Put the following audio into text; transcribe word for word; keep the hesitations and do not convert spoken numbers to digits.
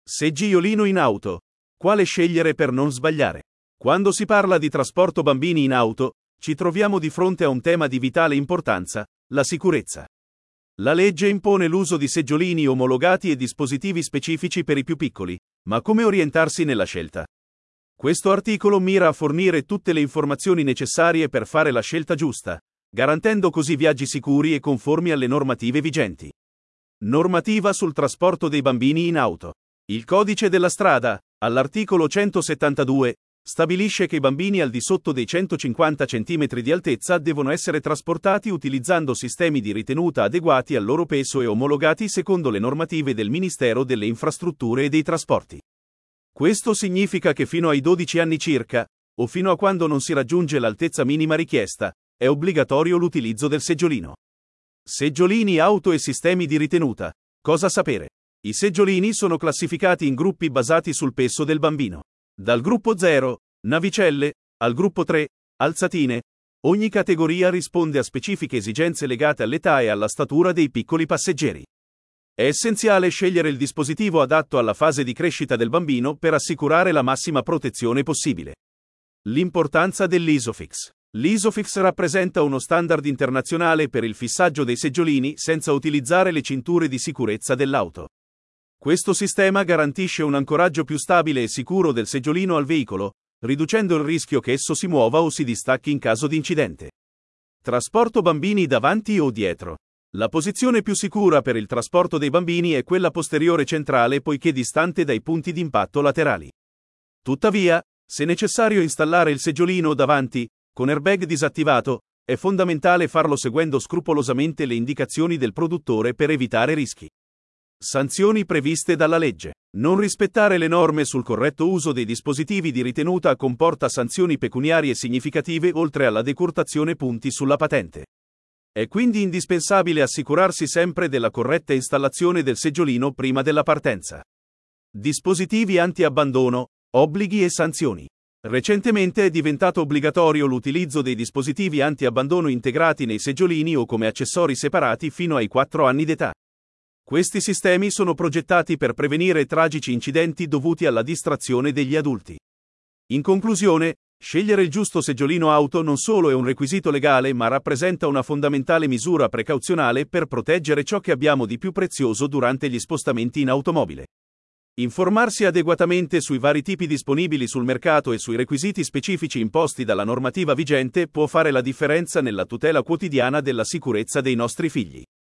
Seggiolino in auto. Quale scegliere per non sbagliare? Quando si parla di trasporto bambini in auto, ci troviamo di fronte a un tema di vitale importanza, la sicurezza. La legge impone l'uso di seggiolini omologati e dispositivi specifici per i più piccoli, ma come orientarsi nella scelta? Questo articolo mira a fornire tutte le informazioni necessarie per fare la scelta giusta, garantendo così viaggi sicuri e conformi alle normative vigenti. Normativa sul trasporto dei bambini in auto. Il codice della strada, all'articolo centosettantadue, stabilisce che i bambini al di sotto dei centocinquanta centimetri di altezza devono essere trasportati utilizzando sistemi di ritenuta adeguati al loro peso e omologati secondo le normative del Ministero delle Infrastrutture e dei Trasporti. Questo significa che fino ai dodici anni circa, o fino a quando non si raggiunge l'altezza minima richiesta, è obbligatorio l'utilizzo del seggiolino. Seggiolini auto e sistemi di ritenuta. Cosa sapere? I seggiolini sono classificati in gruppi basati sul peso del bambino. Dal gruppo zero, navicelle, al gruppo tre, alzatine. Ogni categoria risponde a specifiche esigenze legate all'età e alla statura dei piccoli passeggeri. È essenziale scegliere il dispositivo adatto alla fase di crescita del bambino per assicurare la massima protezione possibile. L'importanza dell'Isofix. L'Isofix rappresenta uno standard internazionale per il fissaggio dei seggiolini senza utilizzare le cinture di sicurezza dell'auto. Questo sistema garantisce un ancoraggio più stabile e sicuro del seggiolino al veicolo, riducendo il rischio che esso si muova o si distacchi in caso di incidente. Trasporto bambini davanti o dietro. La posizione più sicura per il trasporto dei bambini è quella posteriore centrale poiché distante dai punti di impatto laterali. Tuttavia, se necessario installare il seggiolino davanti, con airbag disattivato, è fondamentale farlo seguendo scrupolosamente le indicazioni del produttore per evitare rischi. Sanzioni previste dalla legge. Non rispettare le norme sul corretto uso dei dispositivi di ritenuta comporta sanzioni pecuniarie significative oltre alla decurtazione punti sulla patente. È quindi indispensabile assicurarsi sempre della corretta installazione del seggiolino prima della partenza. Dispositivi anti-abbandono, obblighi e sanzioni. Recentemente è diventato obbligatorio l'utilizzo dei dispositivi anti-abbandono integrati nei seggiolini o come accessori separati fino ai quattro anni d'età. Questi sistemi sono progettati per prevenire tragici incidenti dovuti alla distrazione degli adulti. In conclusione, scegliere il giusto seggiolino auto non solo è un requisito legale ma rappresenta una fondamentale misura precauzionale per proteggere ciò che abbiamo di più prezioso durante gli spostamenti in automobile. Informarsi adeguatamente sui vari tipi disponibili sul mercato e sui requisiti specifici imposti dalla normativa vigente può fare la differenza nella tutela quotidiana della sicurezza dei nostri figli.